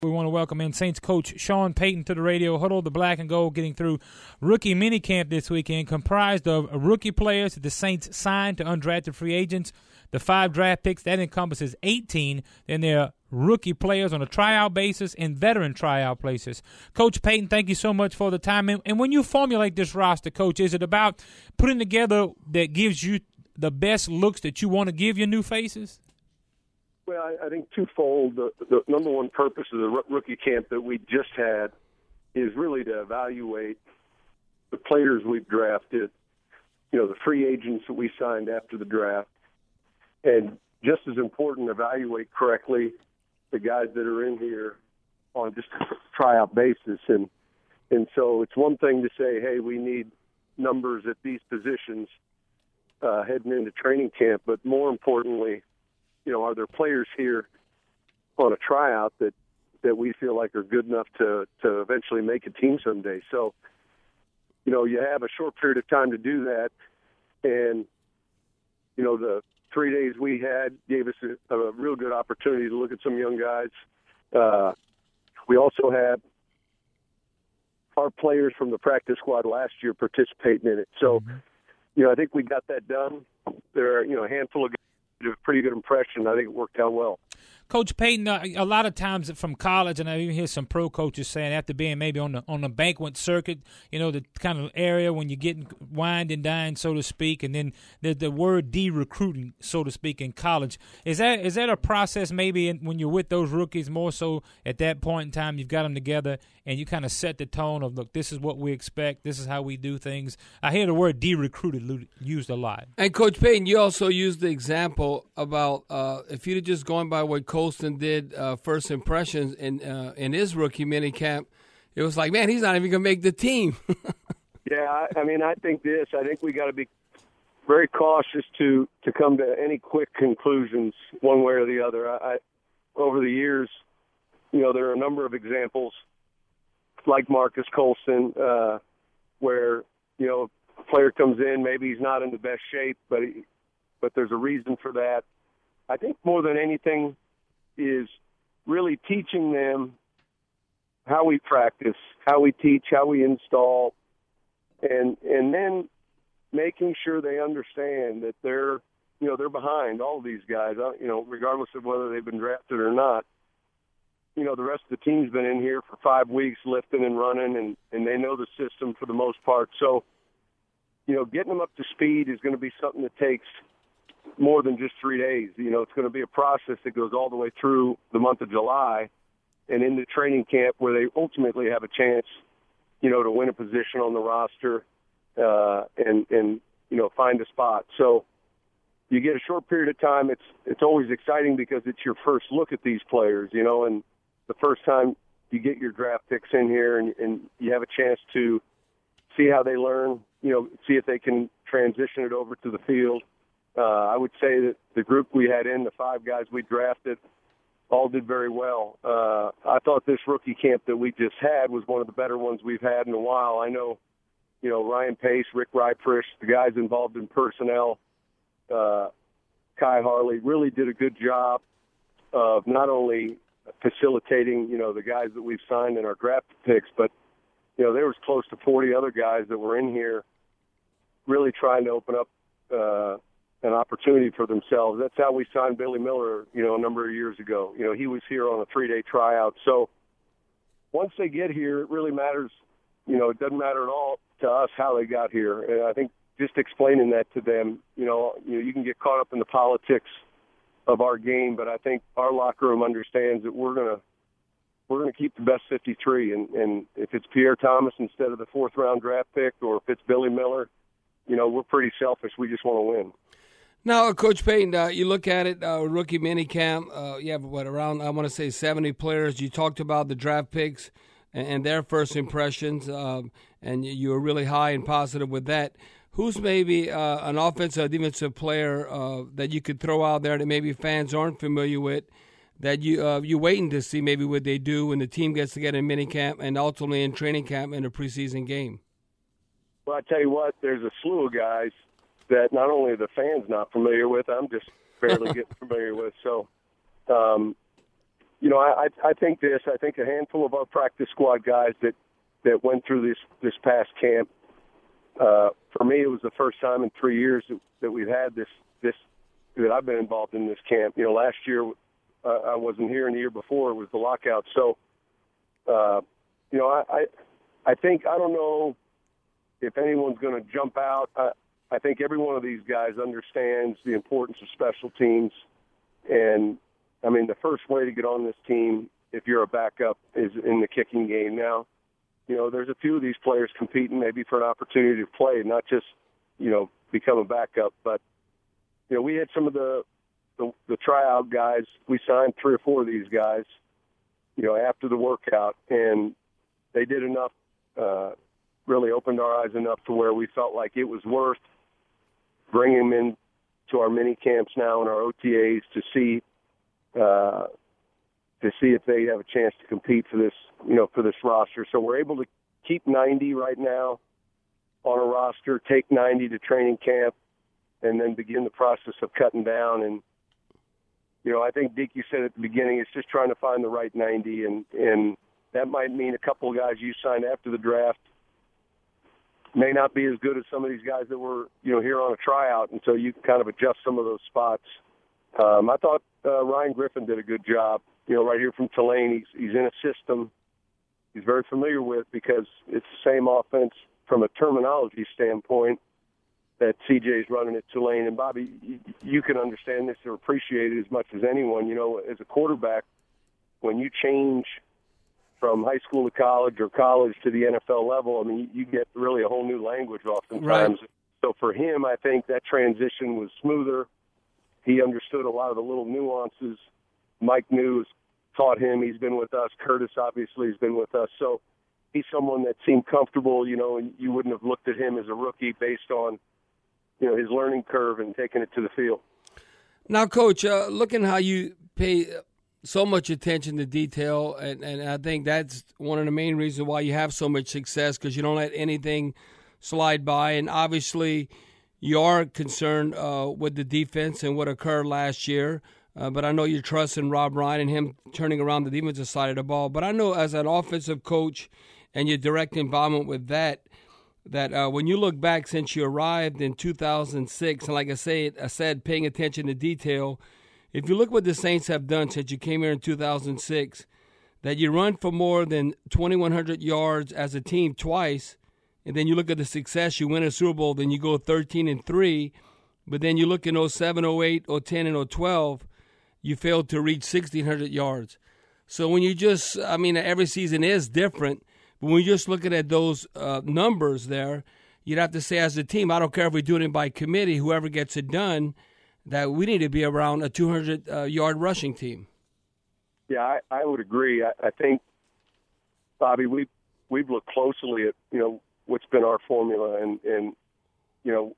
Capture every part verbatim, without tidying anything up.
We want to welcome in Saints coach Sean Payton to the radio. Huddle the Black and Gold, getting through rookie minicamp this weekend, comprised of rookie players that the Saints signed to undrafted free agents. The five draft picks, that encompasses eighteen. Then there are rookie players on a tryout basis and veteran tryout basis. Coach Payton, thank you so much for the time. And, and when you formulate this roster, Coach, is it about putting together that gives you the best looks that you want to give your new faces? Well, I, I think twofold. The, the number one purpose of the r- rookie camp that we just had is really to evaluate the players we've drafted, you know, the free agents that we signed after the draft, and just as important, evaluate correctly the guys that are in here on just a tryout basis. And and so it's one thing to say, hey, we need numbers at these positions uh, heading into training camp, but more importantly, you know, are there players here on a tryout that, that we feel like are good enough to, to eventually make a team someday? So, you know, you have a short period of time to do that. And, you know, the three days we had gave us a, a real good opportunity to look at some young guys. Uh, we also had our players from the practice squad last year participating in it. So, mm-hmm. you know, I think we got that done. There are, you know, a handful of guys a pretty good impression. I think it worked out well. Coach Payton, uh, a lot of times from college, and I even hear some pro coaches saying after being maybe on the on the banquet circuit, you know, the kind of area when you're getting wined and dined, so to speak, and then the the word de-recruiting, so to speak, in college. Is that is that a process maybe in, when you're with those rookies more so at that point in time, you've got them together and you kind of set the tone of, look, this is what we expect, this is how we do things. I hear the word de-recruited used a lot. And Coach Payton, you also used the example about uh, if you'd have just gone by what Colston did uh, first impressions in uh, in his rookie minicamp, it was like, man, he's not even going to make the team. yeah, I, I mean, I think this. I think we got to be very cautious to, to come to any quick conclusions one way or the other. I, I, over the years, you know, there are a number of examples like Marcus Colston uh, where, you know, a player comes in, maybe he's not in the best shape, but he, but there's a reason for that. I think more than anything is really teaching them how we practice, how we teach, how we install, and and then making sure they understand that they're, you know, they're behind all of these guys, you know, regardless of whether they've been drafted or not. You know, the rest of the team's been in here for five weeks lifting and running, and, and they know the system for the most part. So, you know, getting them up to speed is going to be something that takes more than just three days. You know, it's going to be a process that goes all the way through the month of July and into training camp where they ultimately have a chance, you know, to win a position on the roster uh, and, and, you know, find a spot. So you get a short period of time. It's it's always exciting because it's your first look at these players, you know, and the first time you get your draft picks in here and, and you have a chance to see how they learn, you know, see if they can transition it over to the field. Uh, I would say that the group we had in, the five guys we drafted, all did very well. Uh, I thought this rookie camp that we just had was one of the better ones we've had in a while. I know, you know, Ryan Pace, Rick Ryprish, the guys involved in personnel, uh, Kai Harley, really did a good job of not only facilitating, you know, the guys that we've signed in our draft picks, but, you know, there was close to forty other guys that were in here really trying to open up uh, an opportunity for themselves. That's how we signed Billy Miller, you know, a number of years ago. You know, he was here on a three-day tryout. So once they get here, it really matters, you know, it doesn't matter at all to us how they got here. And I think just explaining that to them, you know, you know, you can get caught up in the politics of our game, but I think our locker room understands that we're gonna we're gonna keep the best fifty-three, and, and if it's Pierre Thomas instead of the fourth round draft pick, or if it's Billy Miller, you know, we're pretty selfish. We just want to win. Now, Coach Payton, uh, you look at it, uh, rookie minicamp, uh, you have, what, around, I want to say seventy players. You talked about the draft picks and, and their first impressions, um, and you were really high and positive with that. Who's maybe uh, an offensive, defensive player uh, that you could throw out there that maybe fans aren't familiar with, that you, uh, you're waiting to see maybe what they do when the team gets together in minicamp and ultimately in training camp in a preseason game? Well, I tell you what, there's a slew of guys that not only are the fans not familiar with, I'm just barely getting familiar with. So, um, you know, I I think this. I think a handful of our practice squad guys that that went through this this past camp. Uh, for me, it was the first time in three years that, that we've had this this that I've been involved in this camp. You know, last year uh, I wasn't here, and the year before it was the lockout. So, uh, you know, I, I I think I don't know if anyone's going to jump out. I, I think every one of these guys understands the importance of special teams, and I mean, the first way to get on this team, if you're a backup, is in the kicking game. Now, you know, there's a few of these players competing maybe for an opportunity to play, not just, you know, become a backup. But, you know, we had some of the, the, the tryout guys. We signed three or four of these guys, you know, after the workout, and they did enough, uh, really opened our eyes enough to where we felt like it was worth bringing them in to our mini camps now and our O T As to see, Uh, to see if they have a chance to compete for this, you know, for this roster. So we're able to keep ninety right now on a roster, take ninety to training camp, and then begin the process of cutting down. And, you know, I think, Dick, you said at the beginning, it's just trying to find the right ninety, and, and that might mean a couple of guys you signed after the draft may not be as good as some of these guys that were, you know, here on a tryout, and so you kind of adjust some of those spots. Um, I thought uh, Ryan Griffin did a good job, you know, right here from Tulane. He's, he's in a system he's very familiar with because it's the same offense from a terminology standpoint that C J's running at Tulane. And, Bobby, you, you can understand this or appreciate it as much as anyone. You know, as a quarterback, when you change from high school to college or college to the N F L level, I mean, you get really a whole new language oftentimes. Right. So for him, I think that transition was smoother. He understood a lot of the little nuances. Mike News taught him. He's been with us. Curtis, obviously, has been with us. So he's someone that seemed comfortable, you know, and you wouldn't have looked at him as a rookie based on, you know, his learning curve and taking it to the field. Now, Coach, uh, looking how you pay so much attention to detail, and, and I think that's one of the main reasons why you have so much success, because you don't let anything slide by. And obviously you are concerned uh, with the defense and what occurred last year. Uh, but I know you trust in Rob Ryan and him turning around the defensive side of the ball. But I know as an offensive coach and your direct involvement with that, that uh, when you look back since you arrived in two thousand six, and like I said, I said paying attention to detail, if you look what the Saints have done since you came here in two thousand six, that you run for more than twenty-one hundred yards as a team twice, and then you look at the success, you win a Super Bowl, then you go thirteen and three, but then you look in oh seven, oh eight, oh ten, and oh twelve, you failed to reach sixteen hundred yards. So when you just, I mean, every season is different, but when you're just looking at those uh, numbers there, you'd have to say as a team, I don't care if we're doing it by committee, whoever gets it done, that we need to be around a two hundred yard uh, rushing team. Yeah, I, I would agree. I, I think, Bobby, we, we've looked closely at, you know, what's been our formula, and, and you know,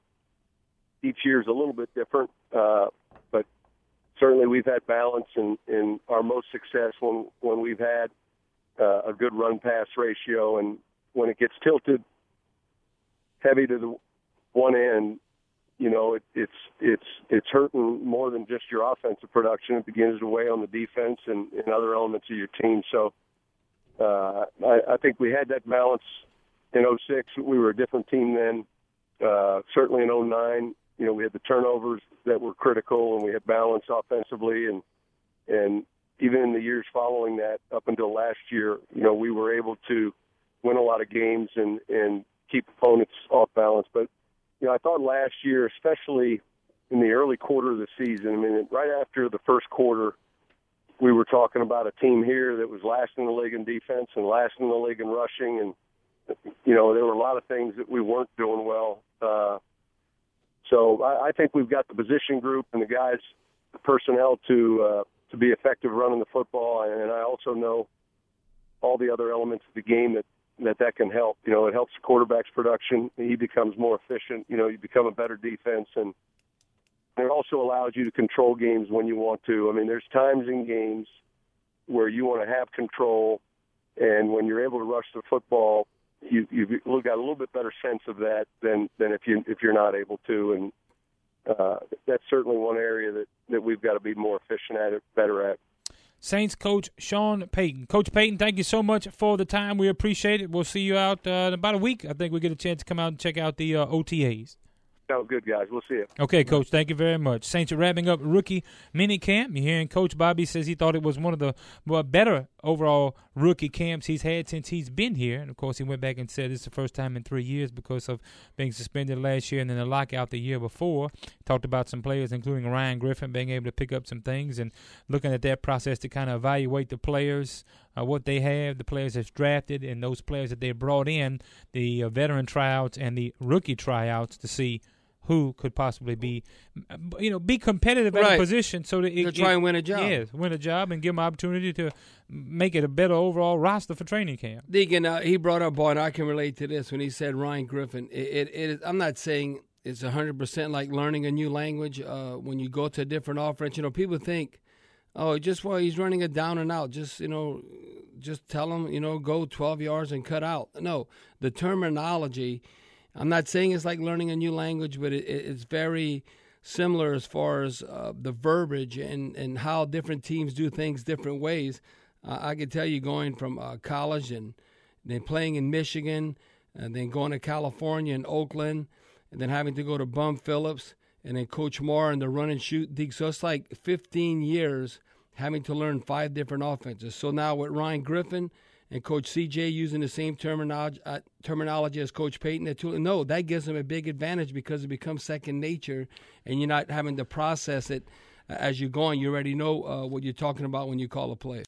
each year is a little bit different, uh, but certainly we've had balance in, in our most success when, when we've had uh, a good run-pass ratio, and when it gets tilted heavy to the one end, you know, it, it's it's it's hurting more than just your offensive production. It begins to weigh on the defense and, and other elements of your team. So uh, I, I think we had that balance in oh six. We were a different team then. Uh, certainly in oh nine, you know, we had the turnovers that were critical, and we had balance offensively. And and even in the years following that, up until last year, you know, we were able to win a lot of games and, and keep opponents off balance. But you know, I thought last year, especially in the early quarter of the season, I mean, right after the first quarter, we were talking about a team here that was last in the league in defense and last in the league in rushing. And, you know, there were a lot of things that we weren't doing well. Uh, so I, I think we've got the position group and the guys, the personnel to uh, to be effective running the football. And I also know all the other elements of the game that that that can help. You know, it helps the quarterback's production. He becomes more efficient. You know, you become a better defense, and it also allows you to control games when you want to. I mean, there's times in games where you want to have control, and when you're able to rush the football, you, you've got a little bit better sense of that than, than if you if you're not able to. And uh, that's certainly one area that, that we've got to be more efficient at it, better at. Saints coach Sean Payton. Coach Payton, thank you so much for the time. We appreciate it. We'll see you out uh, in about a week. I think we get a chance to come out and check out the uh, O T As. Oh, good, guys. We'll see you. Okay, Coach, thank you very much. Saints are wrapping up rookie mini camp. You're hearing Coach Bobby says he thought it was one of the more better overall rookie camps he's had since he's been here. And, of course, he went back and said it's the first time in three years because of being suspended last year and then the lockout the year before. Talked about some players, including Ryan Griffin, being able to pick up some things and looking at that process to kind of evaluate the players, uh, what they have, the players that's drafted, and those players that they brought in, the uh, veteran tryouts and the rookie tryouts to see who could possibly be, you know, be competitive at right. a position so that it, to try it, and win a job. Yeah, win a job and give them opportunity to make it a better overall roster for training camp. Deacon, uh, he brought up, boy, and I can relate to this when he said Ryan Griffin. It, it, it is, I'm not saying it's one hundred percent like learning a new language uh, when you go to a different offense. You know, people think, oh, just while he's running it down and out, just, you know, just tell him, you know, go twelve yards and cut out. No, the terminology, I'm not saying it's like learning a new language, but it, it's very similar as far as uh, the verbiage and, and how different teams do things different ways. Uh, I can tell you going from uh, college and then playing in Michigan and then going to California and Oakland and then having to go to Bum Phillips and then Coach Moore and the run and shoot. So it's like fifteen years having to learn five different offenses. So now with Ryan Griffin and Coach C J using the same terminology, uh, terminology as Coach Payton, no, that gives them a big advantage because it becomes second nature, and you're not having to process it as you're going. You already know uh, what you're talking about when you call a play.